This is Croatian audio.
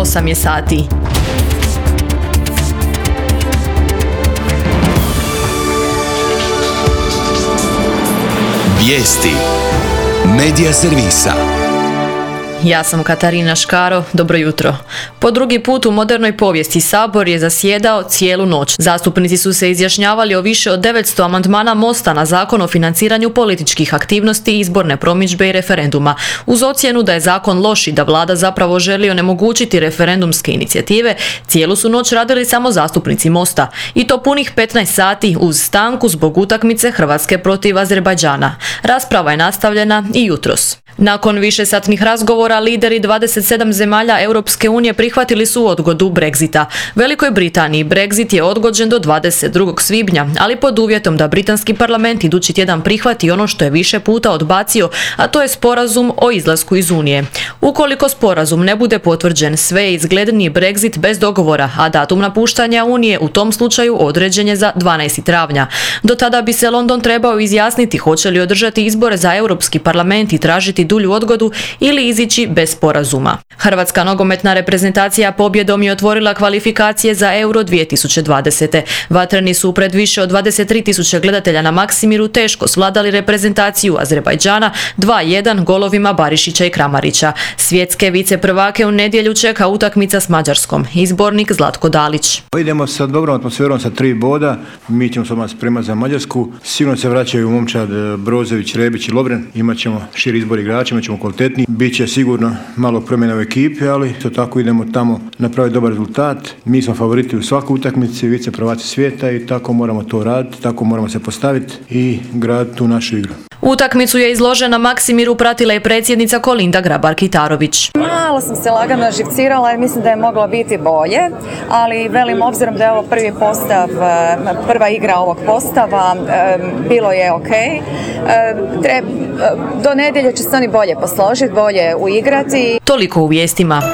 8 je sati. Vijesti Medija servisa. Ja sam Katarina Škaro, dobro jutro. Po drugi put u modernoj povijesti Sabor je zasjedao cijelu noć. Zastupnici su se izjašnjavali o više od 900 amandmana Mosta na Zakon o financiranju političkih aktivnosti, izborne promidžbe i referenduma. Uz ocjenu da je zakon loš i da vlada zapravo želi onemogućiti referendumske inicijative, cijelu su noć radili samo zastupnici Mosta. I to punih 15 sati uz stanku zbog utakmice Hrvatske protiv Azerbajdžana. Rasprava je nastavljena i jutros. Nakon višesatnih razgovora, lideri 27 zemalja Europske unije prihvatili su odgodu Brexita. Velikoj Britaniji Brexit je odgođen do 22. svibnja, ali pod uvjetom da britanski parlament idući tjedan prihvati ono što je više puta odbacio, a to je sporazum o izlasku iz Unije. Ukoliko sporazum ne bude potvrđen, sve je izgledniji Brexit bez dogovora, a datum napuštanja Unije u tom slučaju određen je za 12. travnja. Do tada bi se London trebao izjasniti hoće li održati izbore za Europski parlament i tražiti dulju odgodu ili izići bez sporazuma. Hrvatska nogometna reprezentacija pobjedom je otvorila kvalifikacije za Euro 2020. Vatreni su pred više od 23.000 gledatelja na Maksimiru teško svladali reprezentaciju Azerbajdžana 2:1 golovima Barišića i Kramarića. Svjetske viceprvake u nedjelju čeka utakmica s Mađarskom. Izbornik Zlatko Dalić. Idemo sa dobrom atmosferom sa 3 boda. Mi ćemo se odmah spremati za Mađarsku. Sigurno se vraćaju momčad Brozović, Rebić i Lovren. Imat ćemo širi izbor igrača, imat ćemo kvalitetniji. Biće sigurno malo promjena u ekipi, ali to tako idemo tamo napraviti dobar rezultat. Mi smo favoriti u svakoj utakmici, viceprvaci svijeta i tako moramo to raditi, tako moramo se postaviti i graditi tu našu igru. Utakmicu je izložena Maksimiru pratila i predsjednica Kolinda Grabar-Kitarović. Malo sam se lagano živcirala jer mislim da je moglo biti bolje, ali velim obzirom da je ovo prvi postav, prva igra ovog postava, bilo je ok. Do nedjelje će se oni bolje posložiti, bolje uigrati. Toliko u vijestima.